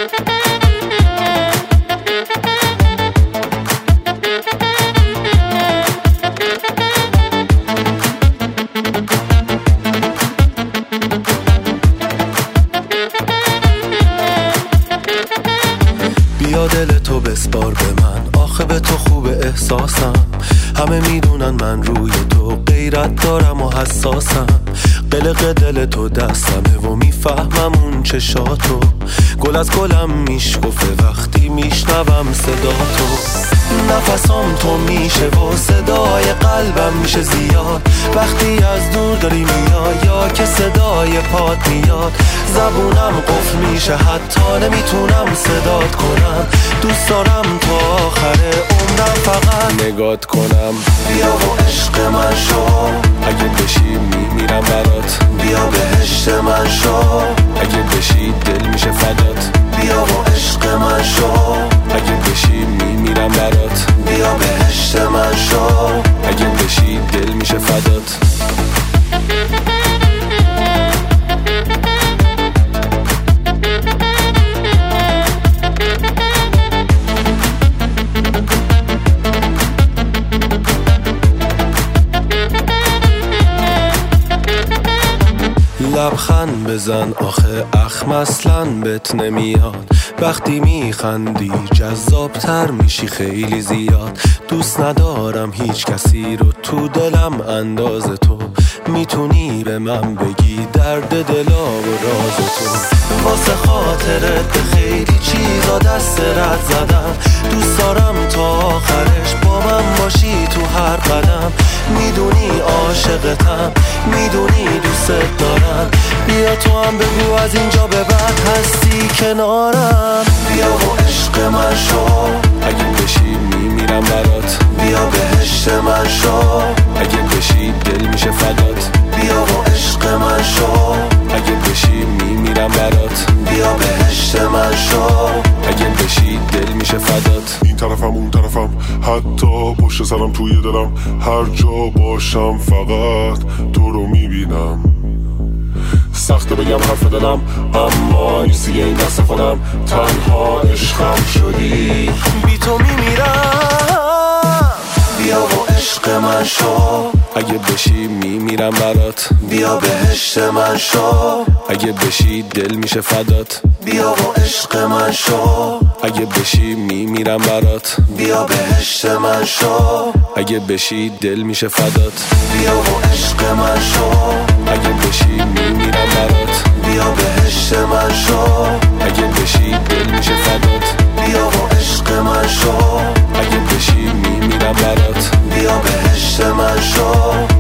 بیا دل تو بسپار به من، آخه به تو خوب احساسم. همه میدونن من روی تو غیرت دارم و حساسم. قلق دل تو دستمه و میفهمم اون چشاتو. گل از گلم میشکفه وقتی میشنوم صدا تو. نفسام تو میشه و صدای قلبم میشه زیاد وقتی از دور داری میای یا که صدای پات میاد. زبونم قفل میشه حتی نمیتونم صدات کنم. دوست دارم تا آخر عمرم فقط نگات کنم. بیا و عشق من شو، اگه بشی میمیرم برات. بیا بهشت من شو، اگه بشی دل میشه فدات. بیا و عشق من شو، اگه بشی میمیرم برات. بیا بهشت من شو، اگه بشی دل میشه فدات. لبخند بزن آخه اخم اصلاً بهت نمیاد. وقتی میخندی جذابتر میشی خیلی زیاد. دوست ندارم هیچ کسی رو تو دلم انداز تو. میتونی به من بگی درد دلا و راز تو. واسه خاطرت به خیلی چیزا دست رد زدم. دوست دارم تا آخرش با من باشی تو هر قدم. میدونی عاشقتم، میدونی دوست دارم. بیا تو هم بگو از اینجا به بعد هستی کنارم. بیا و عشق من شو، اگه بشی میمیرم برات. بیا بهشت من شو، اگه بشی دل میشه فدات. بیا و عشق من شو، اگه بشی میمیرم برات. بیا بهشت من شو، اگه بشی دل میشه فدات. این طرفم اون طرفم حتی پشت سرم توی دلم. هر جا باشم فقط تو رو میبینم. سخته بگم حرف دلم اما نیستی این دست خودم. تنها عشقم شدی، بی تو میمیرم. بیا و عشق من شو، اگه بشی میمیرم برات. بیا بهشت من شو، اگه بشی دل میشه فدات. بیا و عشق من شو، اگه بشی میمیرم برات. بیا بهشت من شو، اگه بشی دل میشه فدات. بیا و عشق من شو، اگه بشی میمیرم برات. بیا بهشت من شو، اگه بشی دل میشه فدات. بیا و عشق من شو، اگه بشی میمیرم برات. بیا بهشت من شو.